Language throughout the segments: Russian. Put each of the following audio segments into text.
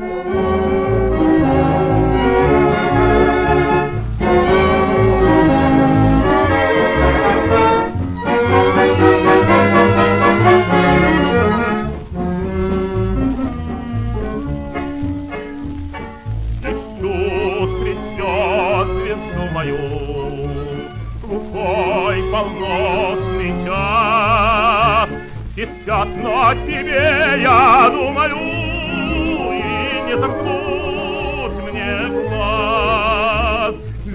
Глухой полночный час тискат на тебе, я думаю, и не сомкнуть мне глаз.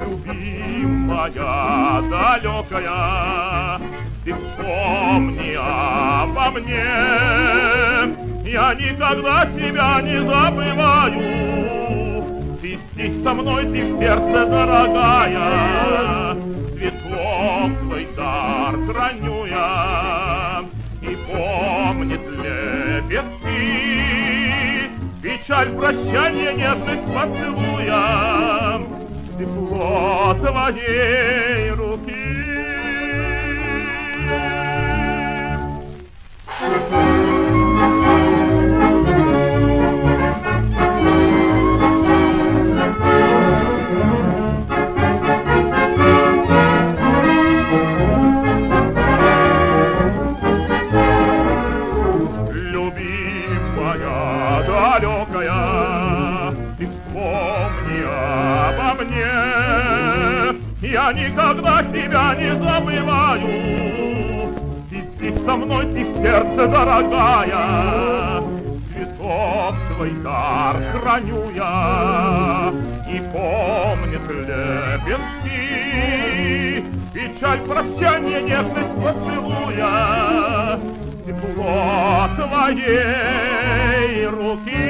Любимая далекая, ты помни обо мне, я никогда тебя не забываю. Ты здесь со мной, ты в сердце, дорогая, цветок твой дар храню я, и помнит лепестки печаль прощания нежных поцелуя, тепло твоей руки. Далекая, ты вспомни обо мне, я никогда тебя не забываю. Ты здесь со мной, ты в сердце, дорогая, цветок твой дар храню я, и помнит лепестки печаль прощания нежных поцелуя, тепло твоей руки.